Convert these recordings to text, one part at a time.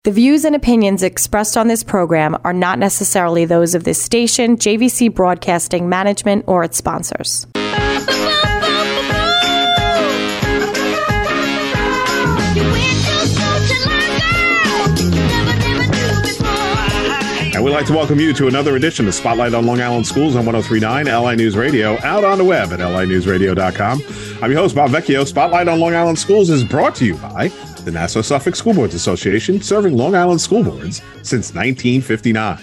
The views and opinions expressed on this program are not necessarily those of this station, JVC Broadcasting Management, or its sponsors. And we'd like to welcome you to another edition of Spotlight on Long Island Schools on 103.9 LI News Radio, out on the web at linewsradio.com. I'm your host, Bob Vecchio. Spotlight on Long Island Schools is brought to you by the Nassau-Suffolk School Boards Association, serving Long Island school boards since 1959.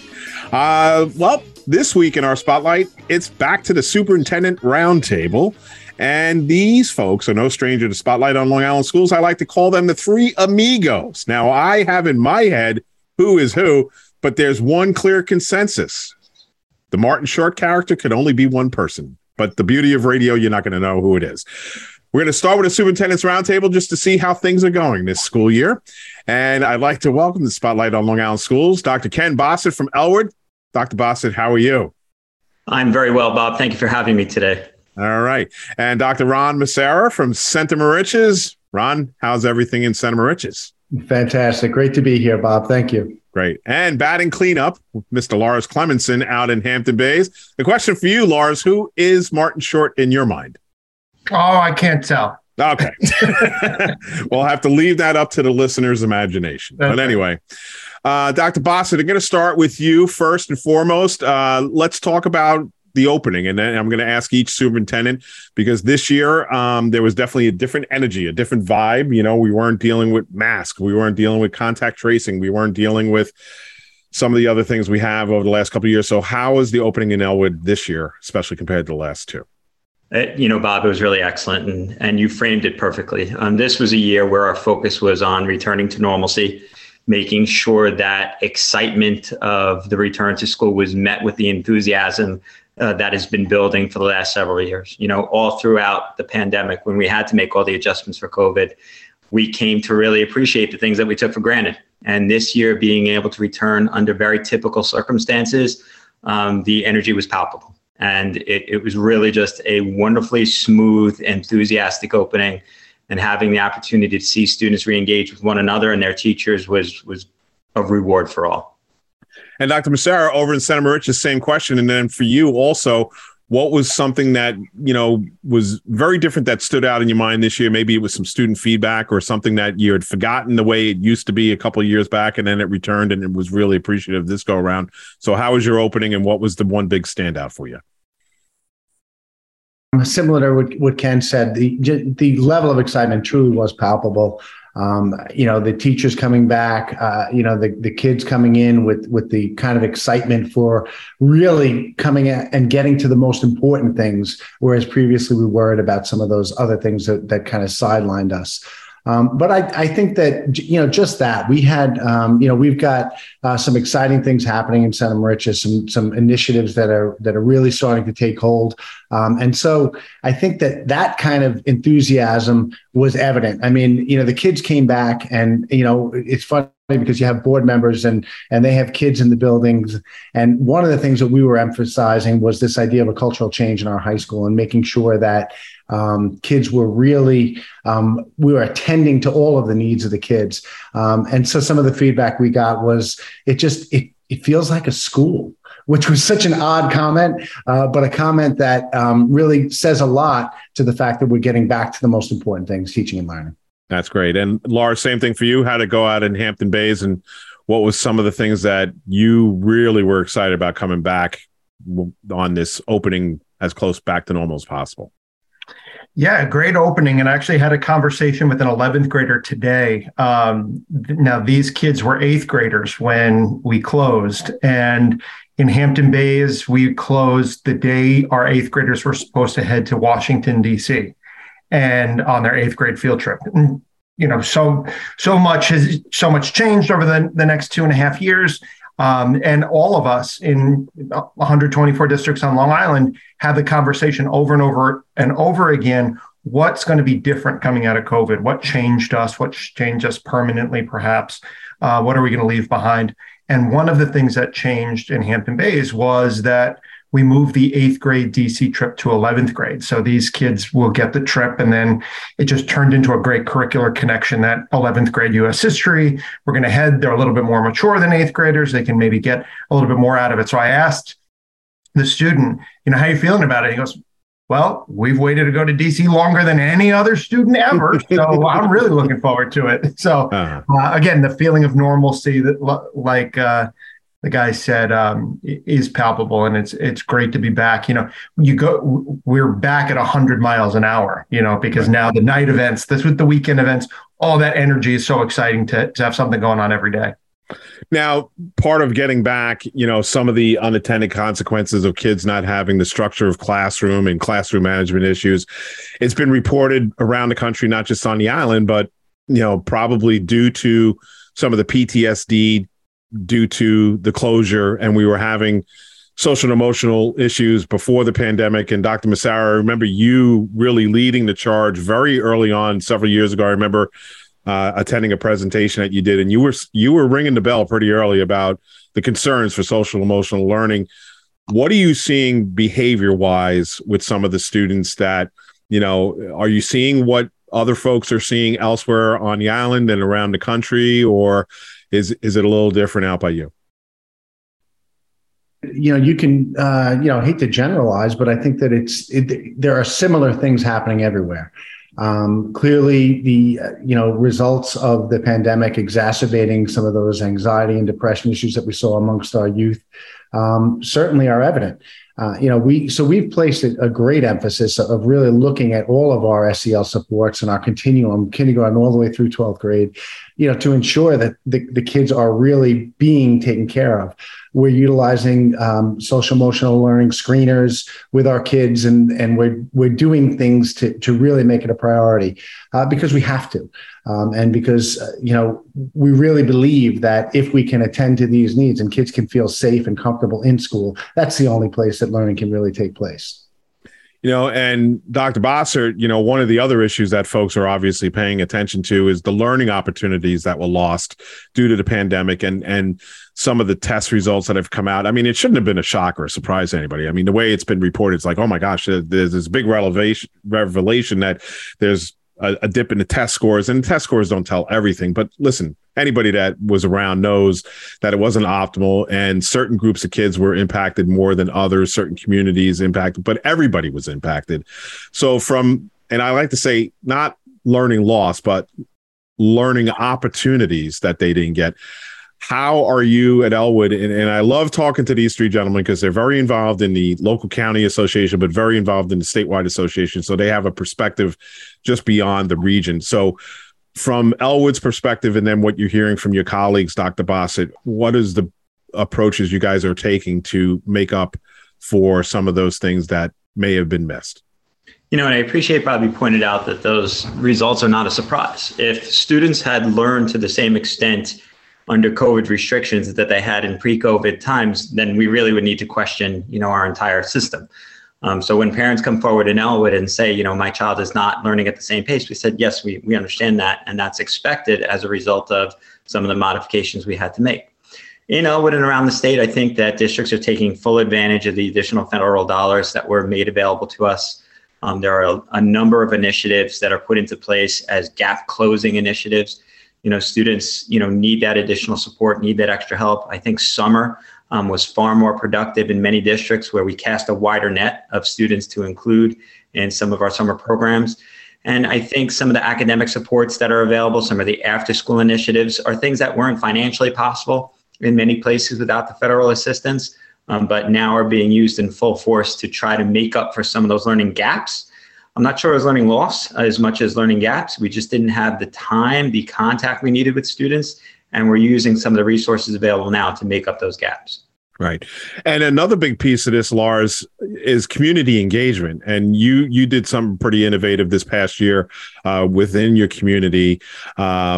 Well, this week in our Spotlight, it's back to the Superintendent Roundtable. And these folks are no stranger to Spotlight on Long Island Schools. I like to call them the Three Amigos. Now, I have in my head who is who, but there's one clear consensus. The Martin Short character could only be one person. But the beauty of radio, you're not going to know who it is. We're going to start with a Superintendent's Roundtable just to see how things are going this school year. And I'd like to welcome to Spotlight on Long Island Schools, Dr. Ken Bossett from Elwood. Dr. Bossett, how are you? I'm very well, Bob. Thank you for having me today. All right. And Dr. Ron Massara from Center Moriches. Ron, how's everything in Center Moriches? Fantastic. Great to be here, Bob. Thank you. Great. And batting cleanup, Mr. Lars Clemenson out in Hampton Bays. The question for you, Lars, who is Martin Short in your mind? Oh, I can't tell. Okay. We'll have to leave that up to the listener's imagination. Okay. But anyway, Dr. Bossett, I'm going to start with you first and foremost. Let's talk about the opening, and then I'm going to ask each superintendent, because this year there was definitely a different energy, a different vibe. You know, we weren't dealing with masks, we weren't dealing with contact tracing, we weren't dealing with some of the other things we have over the last couple of years. So how is the opening in Elwood this year, especially compared to the last two? Bob, it was really excellent, and you framed it perfectly. This was a year where our focus was on returning to normalcy, making sure that excitement of the return to school was met with the enthusiasm that has been building for the last several years. You know, all throughout the pandemic, when we had to make all the adjustments for COVID, we came to really appreciate the things that we took for granted. And this year, being able to return under very typical circumstances, the energy was palpable. And it was really just a wonderfully smooth, enthusiastic opening. And having the opportunity to see students re-engage with one another and their teachers was a reward for all. And Dr. Massara, over in Center Moriches, same question. And then for you also, what was something that, you know, was very different that stood out in your mind this year? Maybe it was some student feedback or something that you had forgotten the way it used to be a couple of years back, and then it returned and it was really appreciative this go around. So how was your opening, and what was the one big standout for you? Similar to what Ken said, the level of excitement truly was palpable. The teachers coming back, the kids coming in with the kind of excitement for really coming at and getting to the most important things, whereas previously we worried about some of those other things that kind of sidelined us. But I think that, just that we had, we've got some exciting things happening in Center Moriches, some initiatives that are really starting to take hold. And so I think that kind of enthusiasm was evident. I mean, the kids came back, and, it's funny because you have board members and they have kids in the buildings. And one of the things that we were emphasizing was this idea of a cultural change in our high school, and making sure that kids were really, we were attending to all of the needs of the kids. And so some of the feedback we got was, it feels like a school, which was such an odd comment, but a comment that really says a lot to the fact that we're getting back to the most important things, teaching and learning. That's great. And Lars, same thing for you. How to go out in Hampton Bays, and what was some of the things that you really were excited about coming back on this opening as close back to normal as possible? Yeah, great opening. And I actually had a conversation with an 11th grader today. Now, these kids were 8th graders when we closed. And in Hampton Bays, we closed the day our 8th graders were supposed to head to Washington, D.C. and on their 8th grade field trip. And, so much changed over the next 2.5 years. And all of us in 124 districts on Long Island have the conversation over and over and over again. What's going to be different coming out of COVID? What changed us? What changed us permanently, perhaps? What are we going to leave behind? And one of the things that changed in Hampton Bays was that we moved the 8th grade DC trip to 11th grade. So these kids will get the trip, and then it just turned into a great curricular connection. That 11th grade U.S. history, we're going to head, they're a little bit more mature than 8th graders. They can maybe get a little bit more out of it. So I asked the student, how are you feeling about it? He goes, well, we've waited to go to DC longer than any other student ever. So I'm really looking forward to it. So again, the feeling of normalcy that like the guy said is palpable, and it's great to be back. We're back at 100 miles an hour, because now the night events, this with the weekend events, all that energy is so exciting to have something going on every day. Now, part of getting back, some of the unintended consequences of kids not having the structure of classroom and classroom management issues, it's been reported around the country, not just on the island, but, probably due to some of the PTSD, due to the closure, and we were having social and emotional issues before the pandemic. And Dr. Massaro, I remember you really leading the charge very early on, several years ago. I remember attending a presentation that you did, and you were ringing the bell pretty early about the concerns for social emotional learning. What are you seeing behavior wise with some of the students that, are you seeing what other folks are seeing elsewhere on the island and around the country, or is it a little different out by you? You can, hate to generalize, but I think that there are similar things happening everywhere. Clearly, the results of the pandemic exacerbating some of those anxiety and depression issues that we saw amongst our youth certainly are evident. We've placed a great emphasis of really looking at all of our SEL supports and our continuum, kindergarten all the way through 12th grade, to ensure that the kids are really being taken care of. We're utilizing social emotional learning screeners with our kids, and we're doing things to really make it a priority because we have to, and because we really believe that if we can attend to these needs and kids can feel safe and comfortable in school, that's the only place that learning can really take place. And Dr. Bossert, one of the other issues that folks are obviously paying attention to is the learning opportunities that were lost due to the pandemic and some of the test results that have come out. I mean, it shouldn't have been a shock or a surprise to anybody. I mean, the way it's been reported, it's like, oh my gosh, there's this big revelation that there's a dip in the test scores, and test scores don't tell everything. But listen, anybody that was around knows that it wasn't optimal, and certain groups of kids were impacted more than others, certain communities impacted, but everybody was impacted. So and I like to say, not learning loss, but learning opportunities that they didn't get. How are you at Elwood? And I love talking to these three gentlemen because they're very involved in the local county association, but very involved in the statewide association. So they have a perspective just beyond the region. So from Elwood's perspective, and then what you're hearing from your colleagues, Dr. Bossert, what is the approaches you guys are taking to make up for some of those things that may have been missed? And I appreciate Bobby pointed out that those results are not a surprise. If students had learned to the same extent under COVID restrictions that they had in pre-COVID times, then we really would need to question, our entire system. So when parents come forward in Elwood and say, my child is not learning at the same pace, we said, yes, we understand that. And that's expected as a result of some of the modifications we had to make. In Elwood and around the state, I think that districts are taking full advantage of the additional federal dollars that were made available to us. There are a number of initiatives that are put into place as gap closing initiatives. Students, need that additional support, need that extra help. I think summer was far more productive in many districts where we cast a wider net of students to include in some of our summer programs. And I think some of the academic supports that are available, some of the after school initiatives are things that weren't financially possible in many places without the federal assistance, but now are being used in full force to try to make up for some of those learning gaps. I'm not sure it was learning loss as much as learning gaps. We just didn't have the time, the contact we needed with students, and we're using some of the resources available now to make up those gaps. Right. And another big piece of this, Lars, is community engagement. And you did something pretty innovative this past year within your community.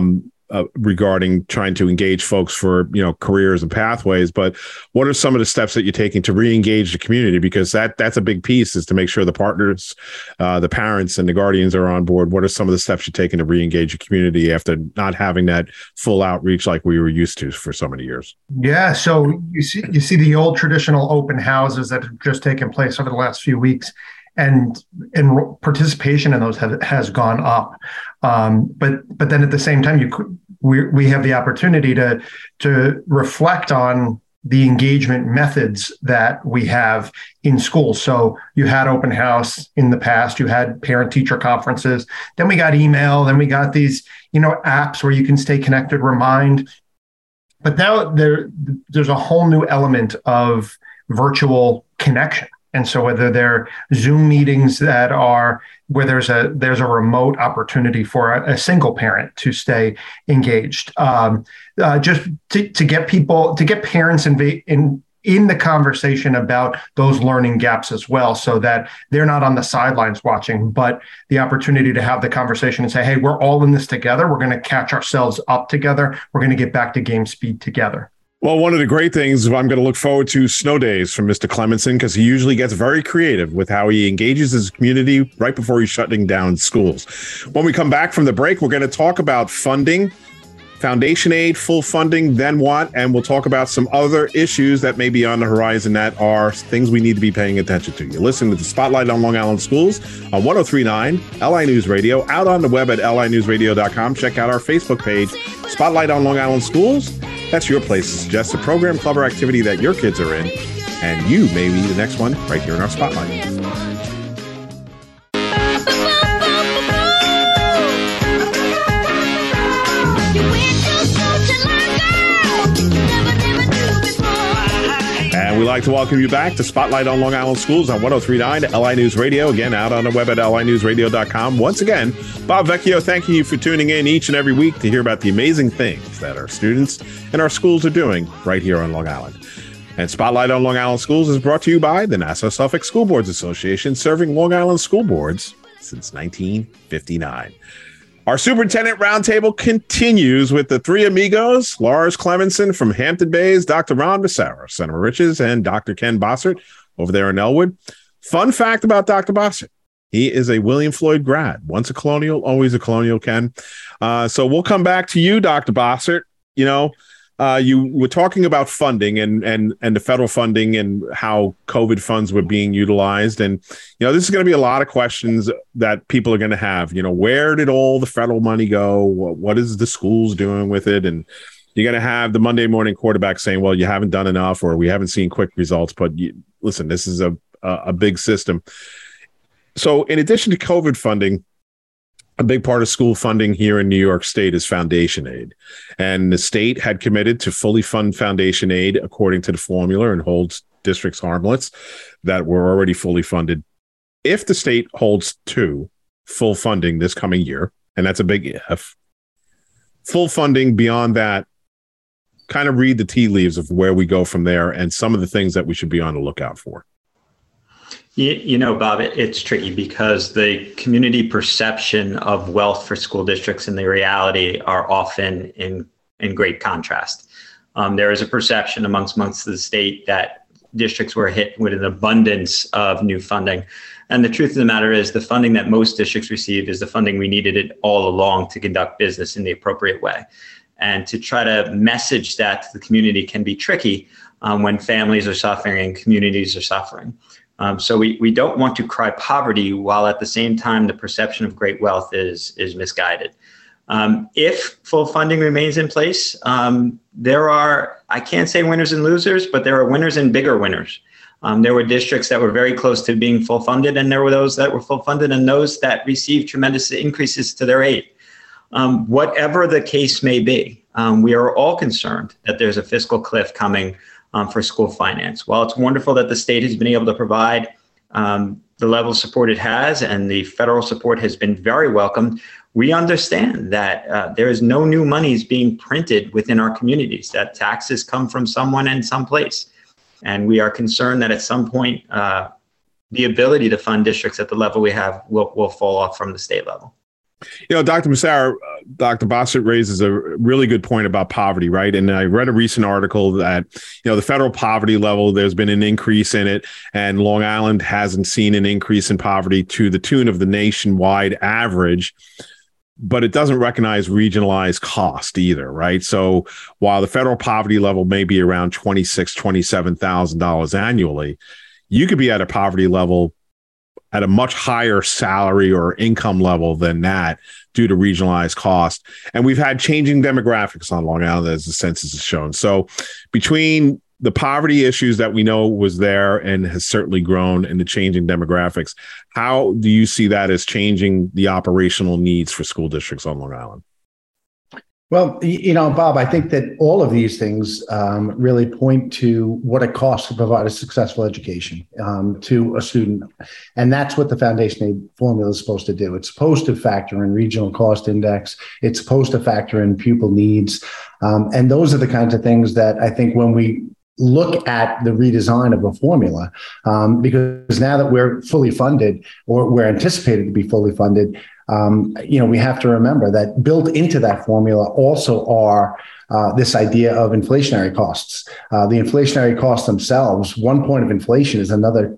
regarding trying to engage folks for, careers and pathways. But what are some of the steps that you're taking to re-engage the community? Because that's a big piece, is to make sure the partners, the parents and the guardians are on board. What are some of the steps you're taking to re-engage the community after not having that full outreach like we were used to for so many years? Yeah. So you see the old traditional open houses that have just taken place over the last few weeks, and participation in those has gone up. But then at the same time, we have the opportunity to reflect on the engagement methods that we have in schools. So you had open house in the past, you had parent-teacher conferences, then we got email, then we got these, apps where you can stay connected, remind. But now there's a whole new element of virtual connection. And so whether they're Zoom meetings that are where there's a remote opportunity for a single parent to stay engaged, just to get parents in the conversation about those learning gaps as well, so that they're not on the sidelines watching, but the opportunity to have the conversation and say, hey, we're all in this together. We're going to catch ourselves up together. We're going to get back to game speed together. Well, one of the great things, I'm going to look forward to snow days from Mr. Clemenson, because he usually gets very creative with how he engages his community right before he's shutting down schools. When we come back from the break, we're going to talk about funding, foundation aid, full funding, then what? And we'll talk about some other issues that may be on the horizon that are things we need to be paying attention to. You're listening to the Spotlight on Long Island Schools on 103.9 LI News Radio, out on the web at linewsradio.com. Check out our Facebook page, Spotlight on Long Island Schools. That's your place to suggest a program, club, or activity that your kids are in, and you may be the next one right here in our Spotlight. And we'd like to welcome you back to Spotlight on Long Island Schools on 103.9 LI News Radio. Again, out on the web at linewsradio.com. Once again, Bob Vecchio thanking you for tuning in each and every week to hear about the amazing things that our students and our schools are doing right here on Long Island. And Spotlight on Long Island Schools is brought to you by the Nassau-Suffolk School Boards Association, serving Long Island school boards since 1959. Our Superintendent Roundtable continues with the three amigos, Lars Clemenson from Hampton Bays, Dr. Ron Massaro, Senator Riches, and Dr. Ken Bossert over there in Elwood. Fun fact about Dr. Bossert: he is a William Floyd grad. Once a colonial, always a colonial, Ken. So we'll come back to you, Dr. Bossert. You were talking about funding and the federal funding and how COVID funds were being utilized. And, this is going to be a lot of questions that people are going to have. Where did all the federal money go? What is the schools doing with it? And you're going to have the Monday morning quarterback saying, well, you haven't done enough, or we haven't seen quick results. But listen, this is a big system. So in addition to COVID funding, a big part of school funding here in New York State is foundation aid. And the state had committed to fully fund foundation aid according to the formula and holds districts harmless that were already fully funded. If the state holds to full funding this coming year, and that's a big if, full funding beyond that, kind of read the tea leaves of where we go from there and some of the things that we should be on the lookout for. Bob, it's tricky because the community perception of wealth for school districts and the reality are often in great contrast. There is a perception amongst the state that districts were hit with an abundance of new funding. And the truth of the matter is the funding that most districts received is the funding we needed it all along to conduct business in the appropriate way. And to try to message that to the community can be tricky when families are suffering and communities are suffering. So we don't want to cry poverty while at the same time the perception of great wealth is misguided. If full funding remains in place, there are, I can't say winners and losers, but there are winners and bigger winners. There were districts that were very close to being full funded, and there were those that were full funded and those that received tremendous increases to their aid. Whatever the case may be, we are all concerned that there's a fiscal cliff coming for school finance. While it's wonderful that the state has been able to provide the level of support it has, and the federal support has been very welcome, we understand that there is no new monies being printed within our communities, that taxes come from someone and someplace. And we are concerned that at some point, the ability to fund districts at the level we have will fall off from the state level. Dr. Massara, Dr. Bossert raises a really good point about poverty, right? And I read a recent article that, the federal poverty level, there's been an increase in it, and Long Island hasn't seen an increase in poverty to the tune of the nationwide average, but it doesn't recognize regionalized cost either, right? So while the federal poverty level may be around $26,000, $27,000 annually, you could be at a poverty level at a much higher salary or income level than that due to regionalized cost. And we've had changing demographics on Long Island, as the census has shown. So between the poverty issues that we know was there and has certainly grown, and the changing demographics, how do you see that as changing the operational needs for school districts on Long Island? Well, Bob, I think that all of these things really point to what it costs to provide a successful education to a student. And that's what the Foundation Aid formula is supposed to do. It's supposed to factor in regional cost index. It's supposed to factor in pupil needs. And those are the kinds of things that I think when we look at the redesign of a formula, because now that we're fully funded, or we're anticipated to be fully funded, we have to remember that built into that formula also are this idea of inflationary costs. The inflationary costs themselves, 1 point of inflation is another,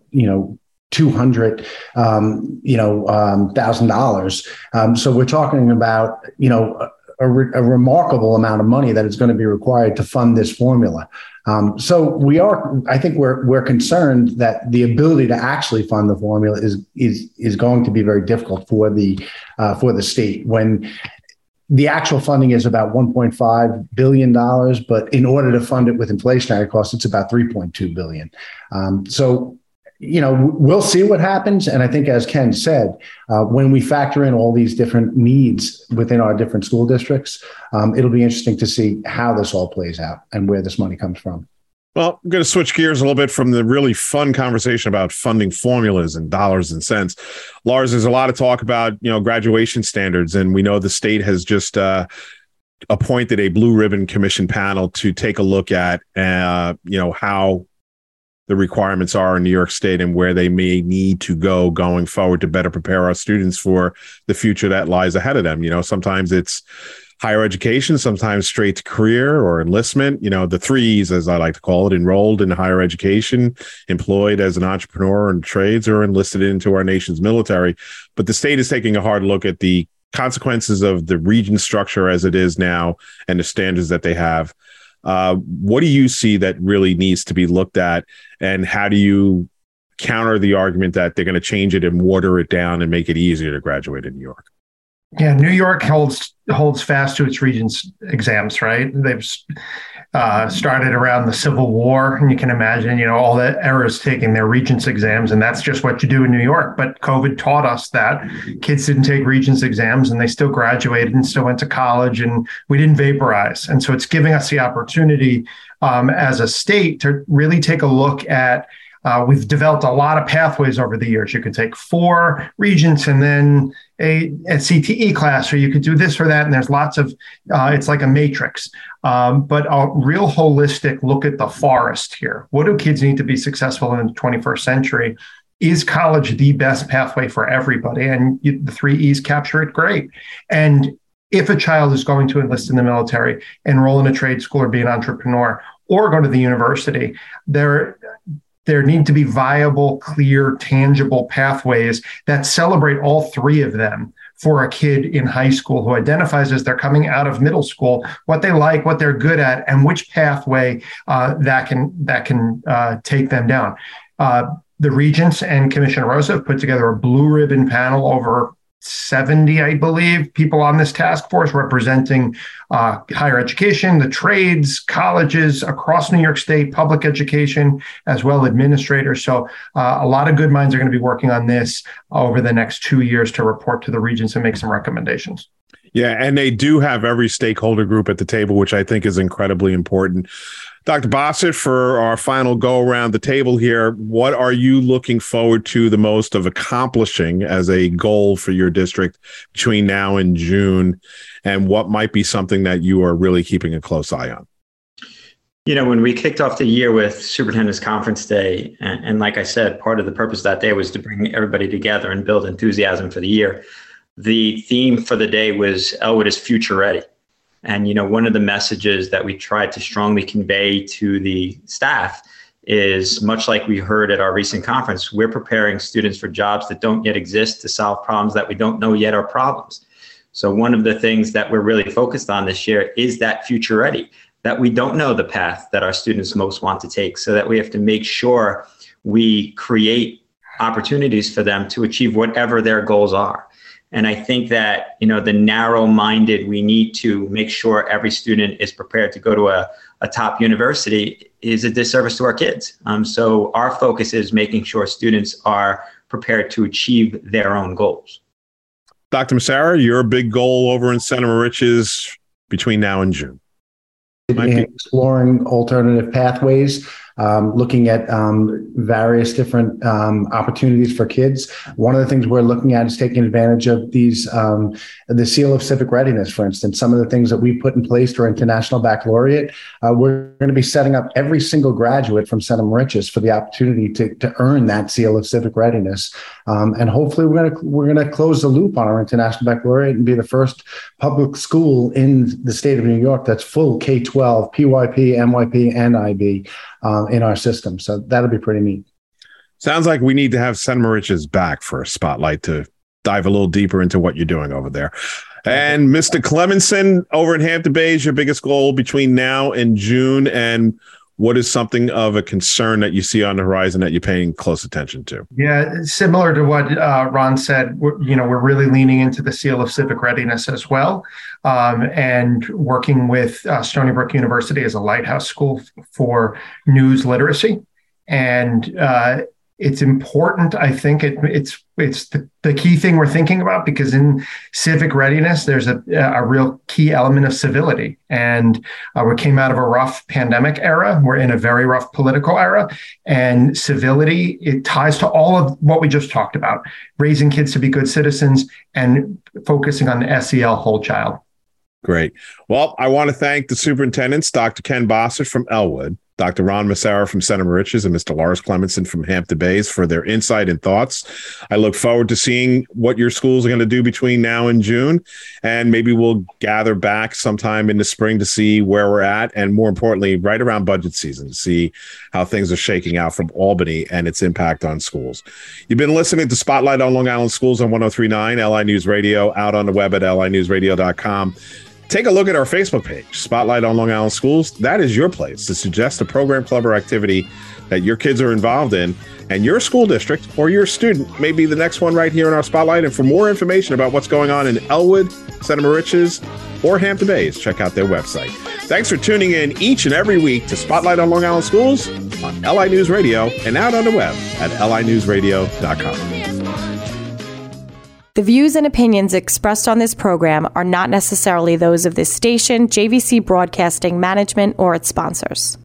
$200,000. So we're talking about, a remarkable amount of money that is going to be required to fund this formula. So I think we're concerned that the ability to actually fund the formula is going to be very difficult for the state, when the actual funding is about $1.5 billion, but in order to fund it with inflationary costs, it's about $3.2 billion. We'll see what happens. And I think, as Ken said, when we factor in all these different needs within our different school districts, it'll be interesting to see how this all plays out and where this money comes from. Well, I'm going to switch gears a little bit from the really fun conversation about funding formulas and dollars and cents. Lars, there's a lot of talk about, graduation standards, and we know the state has just appointed a Blue Ribbon Commission panel to take a look at, how the requirements are in New York State and where they may need to go going forward to better prepare our students for the future that lies ahead of them. Sometimes it's higher education, sometimes straight to career or enlistment, the 3 E's, as I like to call it: enrolled in higher education, employed as an entrepreneur in trades, or enlisted into our nation's military. But the state is taking a hard look at the consequences of the region structure as it is now and the standards that they have. What do you see that really needs to be looked at, and how do you counter the argument that they're going to change it and water it down and make it easier to graduate in New York? Yeah, New York holds fast to its Regents exams, right? They've started around the Civil War, and you can imagine, all the eras taking their Regents exams, and that's just what you do in New York. But COVID taught us that kids didn't take Regents exams, and they still graduated and still went to college, and we didn't vaporize. And so it's giving us the opportunity as a state to really take a look at. We've developed a lot of pathways over the years. You could take 4 Regents and then a CTE class, or you could do this or that. And there's lots of, it's like a matrix, but a real holistic look at the forest here. What do kids need to be successful in the 21st century? Is college the best pathway for everybody? And the 3 E's capture it great. And if a child is going to enlist in the military, enroll in a trade school, or be an entrepreneur, or go to the university, there need to be viable, clear, tangible pathways that celebrate all 3 of them for a kid in high school who identifies as they're coming out of middle school, what they like, what they're good at, and which pathway that can take them down. The Regents and Commissioner Rosa have put together a Blue Ribbon panel, over 70, I believe, people on this task force representing higher education, the trades, colleges across New York State, public education, as well administrators. So a lot of good minds are going to be working on this over the next 2 years to report to the Regents and make some recommendations. Yeah, and they do have every stakeholder group at the table, which I think is incredibly important. Dr. Bossert, for our final go around the table here, what are you looking forward to the most of accomplishing as a goal for your district between now and June? And what might be something that you are really keeping a close eye on? When we kicked off the year with Superintendent's Conference Day, and like I said, part of the purpose of that day was to bring everybody together and build enthusiasm for the year. the theme for the day was Elwood is future ready. And, one of the messages that we tried to strongly convey to the staff is, much like we heard at our recent conference, we're preparing students for jobs that don't yet exist to solve problems that we don't know yet are problems. So one of the things that we're really focused on this year is that future ready, that we don't know the path that our students most want to take, so that we have to make sure we create opportunities for them to achieve whatever their goals are. And I think that, the narrow-minded, we need to make sure every student is prepared to go to a top university is a disservice to our kids. So our focus is making sure students are prepared to achieve their own goals. Dr. Massara, your big goal over in Center Moriches between now and June? Exploring alternative pathways, looking at various different opportunities for kids. One of the things we're looking at is taking advantage of these, the Seal of Civic Readiness, for instance. Some of the things that we put in place during International Baccalaureate, we're going to be setting up every single graduate from Center Moriches for the opportunity to earn that Seal of Civic Readiness. And hopefully we're going to close the loop on our International Baccalaureate and be the first public school in the state of New York that's full K-12, PYP, MYP, and IB in our system. So that'll be pretty neat. Sounds like we need to have Center Moriches back for a spotlight to dive a little deeper into what you're doing over there. And Mr. Clemenson over in Hampton Bays, your biggest goal between now and June, and what is something of a concern that you see on the horizon that you're paying close attention to? Yeah, similar to what Ron said, we're really leaning into the Seal of Civic Readiness as well, and working with Stony Brook University as a lighthouse school for news literacy. And it's important. I think it's the key thing we're thinking about, because in civic readiness, there's a real key element of civility. And we came out of a rough pandemic era. We're in a very rough political era. And civility, it ties to all of what we just talked about, raising kids to be good citizens and focusing on the SEL whole child. Great. Well, I want to thank the superintendents, Dr. Ken Bossert from Elwood, Dr. Ron Massara from Center Moriches, and Mr. Lars Clemenson from Hampton Bays for their insight and thoughts. I look forward to seeing what your schools are going to do between now and June, and maybe we'll gather back sometime in the spring to see where we're at, and more importantly, right around budget season, to see how things are shaking out from Albany and its impact on schools. You've been listening to Spotlight on Long Island Schools on 103.9 LI News Radio, out on the web at linewsradio.com. Take a look at our Facebook page, Spotlight on Long Island Schools. That is your place to suggest a program, club, or activity that your kids are involved in, and your school district or your student may be the next one right here in our Spotlight. And for more information about what's going on in Elwood, Center Moriches, or Hampton Bays, check out their website. Thanks for tuning in each and every week to Spotlight on Long Island Schools on LI News Radio and out on the web at linewsradio.com. The views and opinions expressed on this program are not necessarily those of this station, JVC Broadcasting Management, or its sponsors.